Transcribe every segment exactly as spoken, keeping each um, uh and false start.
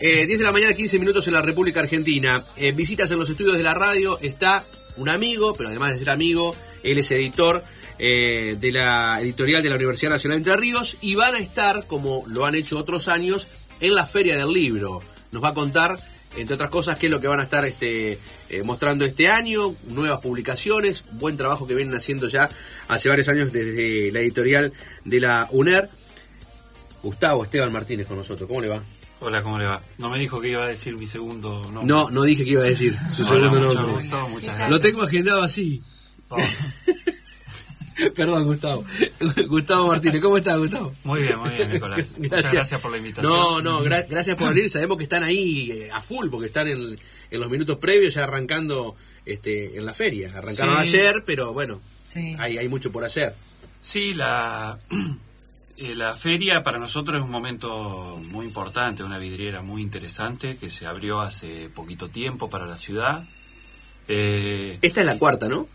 Eh, diez de la mañana, quince minutos en la República Argentina. Eh, visitas en los estudios de la radio. Está un amigo, pero además de ser amigo, él es editor eh, de la editorial de la Universidad Nacional de Entre Ríos. Y van a estar, como lo han hecho otros años, en la Feria del Libro. Nos va a contar, entre otras cosas, qué es lo que van a estar este, eh, mostrando este año, nuevas publicaciones, buen trabajo que vienen haciendo ya hace varios años desde la editorial de la UNER. Gustavo Esteban Martínez con nosotros, ¿cómo le va? Hola, ¿cómo le va? No me dijo que iba a decir mi segundo nombre. No, no dije que iba a decir su Hola, segundo mucho nombre. gusto, muchas gracias. Lo tengo agendado así. Oh. Perdón, Gustavo. Gustavo Martínez, ¿cómo estás, Gustavo? Muy bien, muy bien, Nicolás. Gracias. Muchas gracias por la invitación. No, no, gra- gracias por venir. Sabemos que están ahí eh, a full, porque están en, en los minutos previos ya arrancando este, en la feria. Arrancaron Sí. ayer, pero bueno, Sí. hay, hay mucho por hacer. Sí, la, eh, la feria para nosotros es un momento muy importante, una vidriera muy interesante que se abrió hace poquito tiempo para la ciudad. Eh, Esta es la cuarta, ¿no?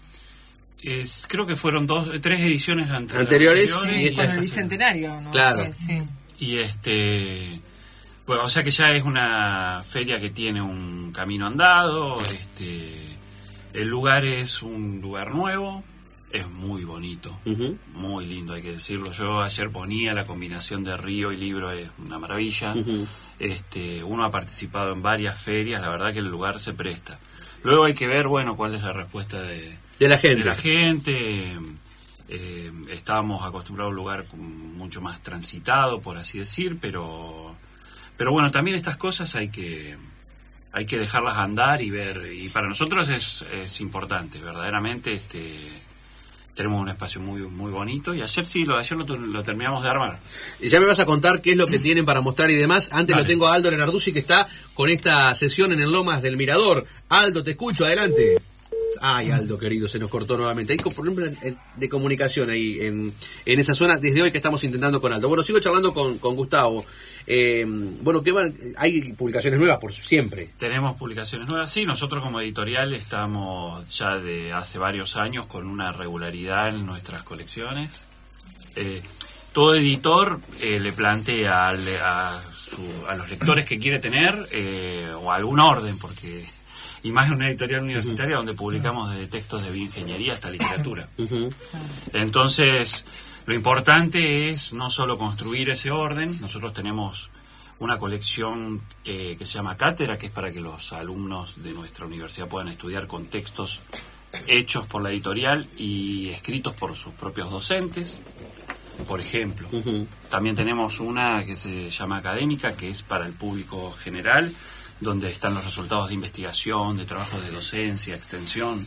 es, creo que fueron dos, tres ediciones ante- Anteriores, anteriores sí, y esta Con esta el se- bicentenario, ¿no? Claro. Fue, sí. Y este, bueno, o sea que ya es una feria que tiene un camino andado. Este, el lugar es un lugar nuevo, es muy bonito, Uh-huh. muy lindo, hay que decirlo. Yo ayer ponía la combinación de río y libro, es una maravilla. Uh-huh. Este, uno ha participado en varias ferias, la verdad que el lugar se presta. Luego hay que ver, bueno, cuál es la respuesta de, De la gente. de la gente. Eh, estábamos acostumbrados a un lugar con- mucho más transitado, por así decir, pero pero bueno, también estas cosas hay que hay que dejarlas andar y ver, y para nosotros es, es importante, verdaderamente. Este, tenemos un espacio muy muy bonito y ayer sí, lo ayer lo, lo terminamos de armar. Y ya me vas a contar qué es lo que tienen para mostrar y demás. Antes Dale. lo tengo a Aldo Lenarduzzi, que está con esta sesión en el Lomas del Mirador. Aldo, te escucho, adelante. Ay, Aldo, querido, se nos cortó nuevamente. Hay problemas de comunicación ahí en, en esa zona desde hoy que estamos intentando con Aldo. Bueno, sigo charlando con, con Gustavo. Eh, bueno, ¿qué van? Hay publicaciones nuevas por siempre. Tenemos publicaciones nuevas, sí, nosotros como editorial estamos ya de hace varios años con una regularidad en nuestras colecciones. Eh, todo editor eh, le plantea al- a, su- a los lectores que quiere tener eh, o algún orden, porque y más en una editorial universitaria donde publicamos desde textos de bioingeniería hasta literatura. Uh-huh. Entonces, lo importante es no solo construir ese orden. Nosotros tenemos una colección eh, que se llama Cátedra, que es para que los alumnos de nuestra universidad puedan estudiar con textos hechos por la editorial y escritos por sus propios docentes, por ejemplo. Uh-huh. También tenemos una que se llama Académica, que es para el público general, donde están los resultados de investigación, de trabajo de docencia, extensión.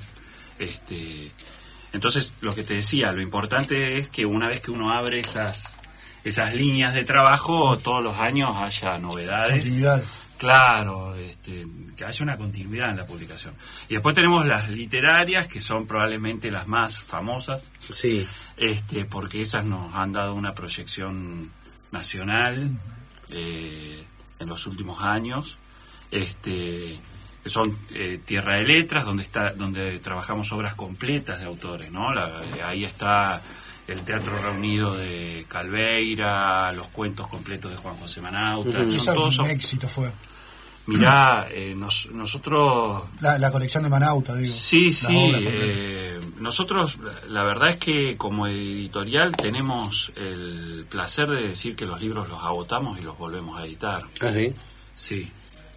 Este, entonces, lo que te decía, lo importante es que una vez que uno abre esas esas líneas de trabajo, todos los años haya novedades. Continuidad. Claro, este, que haya una continuidad en la publicación. Y después tenemos las literarias, que son probablemente las más famosas, Sí. este, porque esas nos han dado una proyección nacional eh, en los últimos años. Este, que son eh, Tierra de Letras, donde está donde trabajamos obras completas de autores, ¿no? La- ahí está el Teatro Reunido de Calveira, los cuentos completos de Juan José Manauta. Ujú. Son Esa todos, un son- éxito fue. mirá, eh, nos- nosotros La, la colección de Manauta, digo. sí, Las sí, obras completas. eh, nosotros la verdad es que como editorial tenemos el placer de decir que los libros los agotamos y los volvemos a editar. Ah, sí. Sí,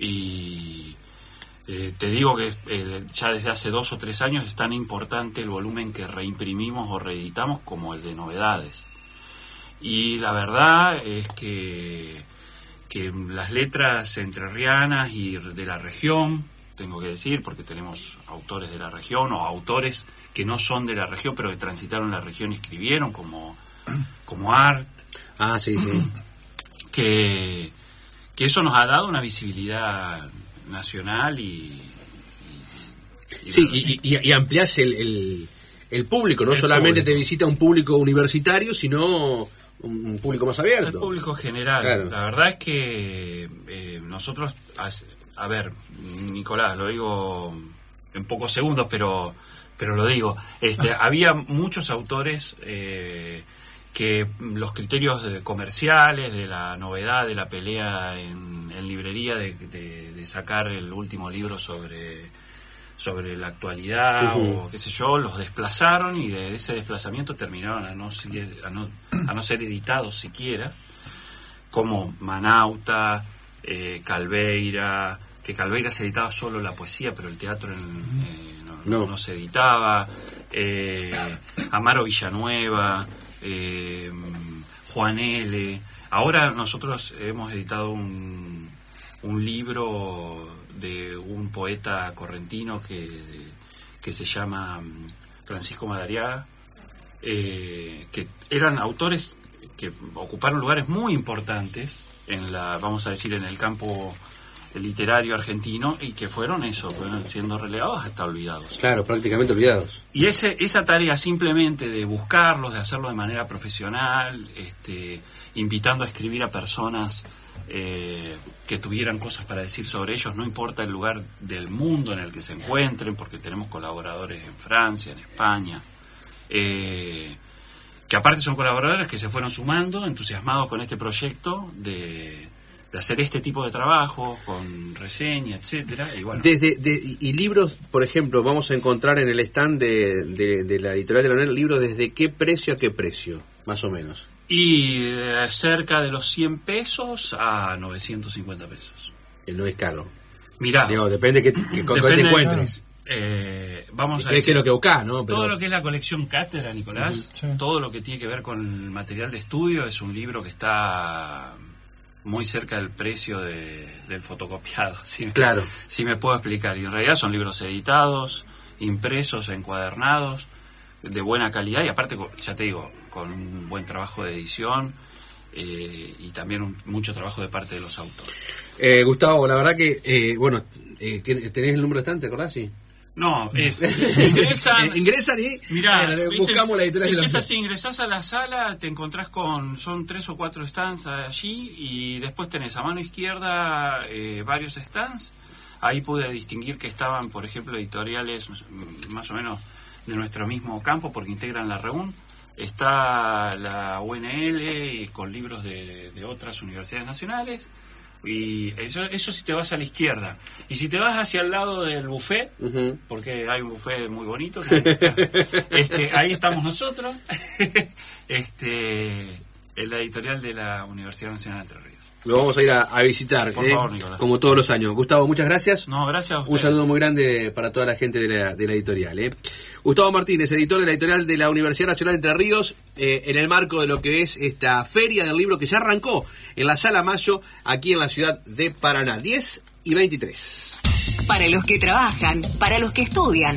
y eh, te digo que eh, ya desde hace dos o tres años es tan importante el volumen que reimprimimos o reeditamos como el de novedades. Y la verdad es que, que las letras entrerrianas y de la región, tengo que decir, porque tenemos autores de la región o autores que no son de la región, pero que transitaron la región y escribieron, como, como Art, Ah, sí, sí. que, que eso nos ha dado una visibilidad nacional y... y- y- Sí, y, y, y ampliás el, el, el público. No El solamente público. te visita un público universitario, sino un, un público más el abierto. público general. Claro. La verdad es que eh, nosotros, a, a ver, Nicolás, lo digo en pocos segundos, pero pero lo digo. Este, había muchos autores eh, que los criterios de, comerciales, de la novedad, de la pelea en, en librería, de, de, de sacar el último libro sobre, sobre la actualidad, uh-huh. o qué sé yo, los desplazaron, y de ese desplazamiento terminaron a no, a no, a no ser editados siquiera, como Manauta, eh, Calveira, que Calveira se editaba solo la poesía, pero el teatro en, eh, no, no. no se editaba, eh, Amaro Villanueva, Eh, Juan L. Ahora nosotros hemos editado un, un libro de un poeta correntino que, que se llama Francisco Madariaga, eh, que eran autores que ocuparon lugares muy importantes en la, vamos a decir, en el campo literario argentino, y que fueron eso, fueron siendo relegados hasta olvidados. Claro, prácticamente olvidados. Y ese esa tarea simplemente de buscarlos, de hacerlo de manera profesional, este, invitando a escribir a personas eh, que tuvieran cosas para decir sobre ellos, no importa el lugar del mundo en el que se encuentren, porque tenemos colaboradores en Francia, en España, eh, que aparte son colaboradores que se fueron sumando, entusiasmados con este proyecto de... de hacer este tipo de trabajo con reseña, etcétera, y bueno. Desde de, y libros, por ejemplo, vamos a encontrar en el stand de, de, de la editorial de la U N E R libros desde qué precio a qué precio, más o menos. Y eh, cerca de los cien pesos a novecientos cincuenta pesos. Que no es caro. Mirá, digo, depende que, que con depende, te encuentres. Eh, vamos a decir, que es lo que buscás, ¿no? Pero... todo lo que es la colección Cátedra, Nicolás, uh-huh, sí. todo lo que tiene que ver con el material de estudio, es un libro que está muy cerca del precio de, del fotocopiado, si, claro. si me puedo explicar. Y en realidad son libros editados, impresos, encuadernados, de buena calidad, y aparte, ya te digo, con un buen trabajo de edición, eh, y también un, mucho trabajo de parte de los autores. Eh, Gustavo, la verdad que, eh, bueno, eh, ¿tenés el número de stand, te acordás? Sí. No, es ingresan, ingresan y mirá, bueno, buscamos la editorial de la... Es así, ingresás a la sala, te encontrás con, son tres o cuatro stands allí, y después tenés a mano izquierda eh, varios stands. Ahí pude distinguir que estaban, por ejemplo, editoriales más o menos de nuestro mismo campo, porque integran la REUN. Está la U N L con libros de, de otras universidades nacionales. Y eso, eso si te vas a la izquierda. Y si te vas hacia el lado del buffet, uh-huh. porque hay un buffet muy bonito, ¿no? este, ahí estamos nosotros, este, en la editorial de la Universidad Nacional de Entre Ríos. Lo vamos a ir a, a visitar, por eh, favor, Nicolás. Como todos los años. Gustavo, muchas gracias. No, gracias a usted. Un saludo muy grande para toda la gente de la, de la editorial. Eh. Gustavo Martínez, editor de la editorial de la Universidad Nacional de Entre Ríos, eh, en el marco de lo que es esta feria del libro que ya arrancó en la Sala Mayo, aquí en la ciudad de Paraná, diez y veintitrés. Para los que trabajan, para los que estudian.